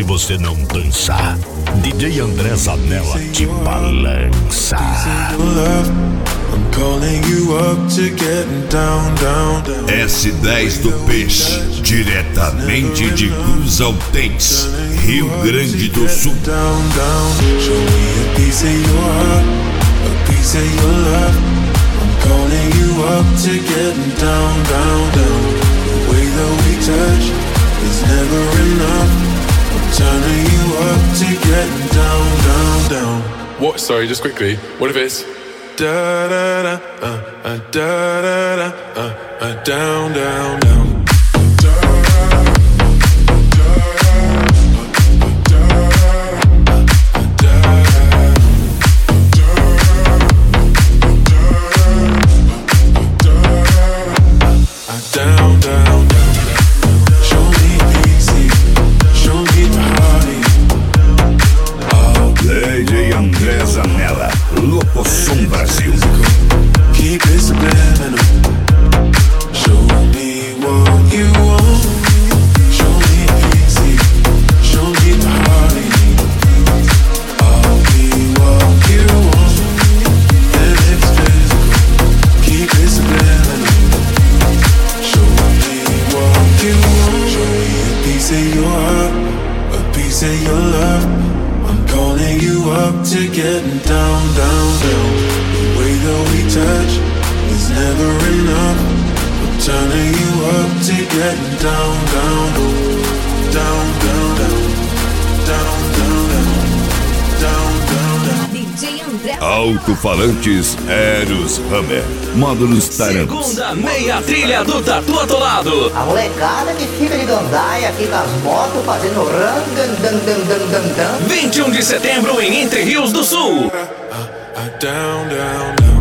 você não dançar. DJ André Zanella te balança. S10 do Peixe, diretamente de Cruz Altense, Rio Grande do Sul. Show me a piece of your heart, a piece of your love. I'm calling you up to getting down, down, down. The way that we touch is never enough. I'm turning you up to getting down, down, down. What? Sorry, just quickly. What if it's da da da da da da down, down, down. Down, down, down. Show me easy, show me party. DJ André Zanella, Locoção Brasil. Keep it subliminal. Show me what you want. Show me easy, show me party. I'll be what you want. And if it's physical, keep it subliminal. Show me what you want. Show me a piece of your heart, a piece of your love. I'm calling you up to getting down, down, down. The way that we touch is never enough. I'm turning you up to getting down, down, down, down, down, down, down, down, down, down, down. DJ André. Alto-falantes Eros Hammer, módulos Tarantos. Segunda meia trilha do Tatu Atolado. A molecada que fica de gandaia aqui com as motos fazendo ran, dan, dan, dan, dan, dan, dan. 21 de setembro em Entre Rios do Sul. Down, down, down.